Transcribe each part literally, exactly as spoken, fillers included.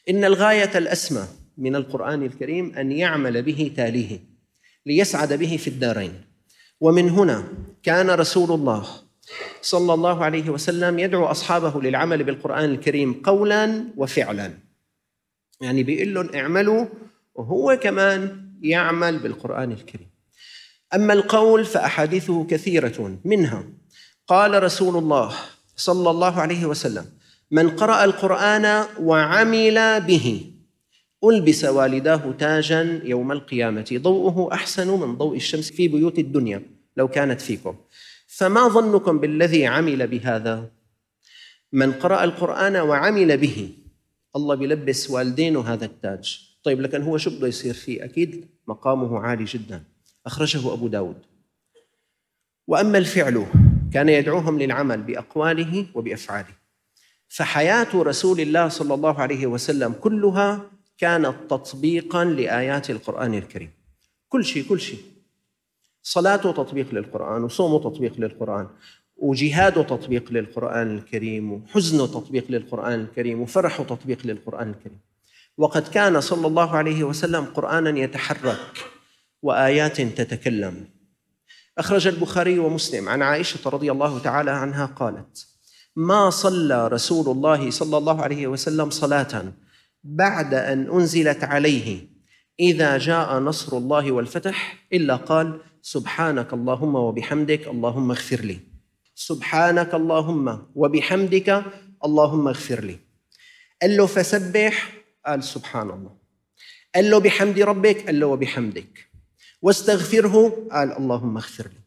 إن الغاية الأسمى من القرآن الكريم أن يعمل به تاليه ليسعد به في الدارين. ومن هنا كان رسول الله صلى الله عليه وسلم يدعو أصحابه للعمل بالقرآن الكريم قولاً وفعلاً، يعني بيقول لهم اعملوا وهو كمان يعمل بالقرآن الكريم. أما القول فأحاديثه كثيرة، منها قال رسول الله صلى الله عليه وسلم: من قرأ القرآن وعمل به ألبس والداه تاجاً يوم القيامة ضوءه أحسن من ضوء الشمس في بيوت الدنيا لو كانت فيكم. فما ظنكم بالذي عمل بهذا؟ من قرأ القرآن وعمل به الله بيلبس والدينه هذا التاج. طيب لكن هو شو بده يصير فيه؟ أكيد مقامه عالي جداً. أخرجه أبو داود. وأما الفعل كان يدعوهم للعمل بأقواله وبأفعاله. فحياة رسول الله صلى الله عليه وسلم كلها كانت تطبيقاً لآيات القرآن الكريم. كل شيء كل شيء، صلاته تطبيق للقرآن، وصومه تطبيق للقرآن، وجهاده تطبيق للقرآن الكريم، وحزنه تطبيق للقرآن الكريم، وفرحه تطبيق للقرآن الكريم. وقد كان صلى الله عليه وسلم قرآناً يتحرك وآيات تتكلم. أخرج البخاري ومسلم عن عائشة رضي الله تعالى عنها قالت: ما صلى رسول الله صلى الله عليه وسلم صلاة بعد أن أنزلت عليه إذا جاء نصر الله والفتح إلا قال: سبحانك اللهم وبحمدك اللهم اغفر لي. سبحانك اللهم وبحمدك اللهم اغفر لي. قال له فسبح، قال سبحان الله. قال له بحمد ربك، قال له وبحمدك. واستغفره، قال اللهم اغفر لي.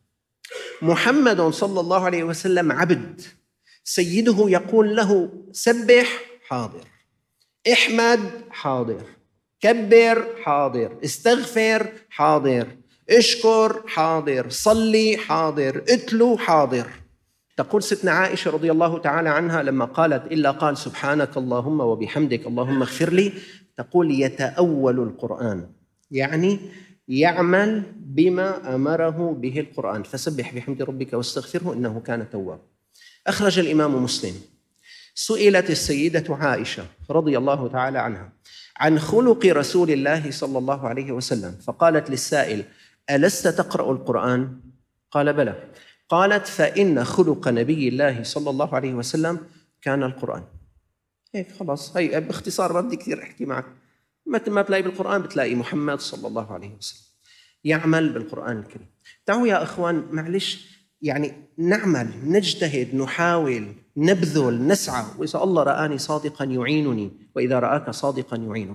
محمد صلى الله عليه وسلم عبد، سيده يقول له سبح، حاضر. احمد، حاضر. كبر، حاضر. استغفر، حاضر. اشكر، حاضر. صلي، حاضر. اتلو، حاضر. تقول ستنا عائشة رضي الله تعالى عنها لما قالت إلا قال سبحانك اللهم وبحمدك اللهم اغفر لي، تقول يتأول القرآن، يعني يعمل بما أمره به القرآن. فسبح بحمد ربك واستغفره إنه كان توابا. أخرج الإمام مسلم: سئلت السيدة عائشة رضي الله تعالى عنها عن خلق رسول الله صلى الله عليه وسلم، فقالت للسائل: ألست تقرأ القرآن؟ قال: بلى. قالت: فإن خلق نبي الله صلى الله عليه وسلم كان القرآن. هيك خلاص، هي باختصار، ما بدي كثير أحكي معك. متى ما تلاقي بالقرآن بتلاقي محمد صلى الله عليه وسلم يعمل بالقرآن الكريم. تعالوا يا أخوان، معلش، يعني نعمل، نجتهد، نحاول، نبذل، نسعى، وإذا الله رآني صادقاً يعينني، وإذا رآك صادقاً يعينك.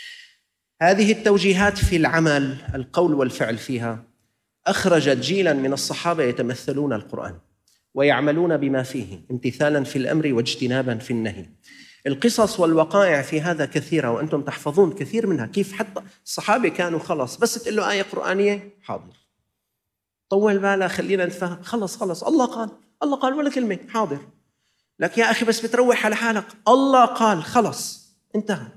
هذه التوجيهات في العمل، القول والفعل فيها، أخرجت جيلاً من الصحابة يتمثلون القرآن ويعملون بما فيه امتثالاً في الأمر واجتناباً في النهي. القصص والوقائع في هذا كثيرة وأنتم تحفظون كثير منها، كيف حتى الصحابة كانوا خلص بس تقول له آية قرآنية حاضر، طول بالها خلينا نتفهم، خلص خلص الله قال، الله قال ولا كلمة حاضر. لك يا أخي بس بتروح على حالك، الله قال خلص انتهى.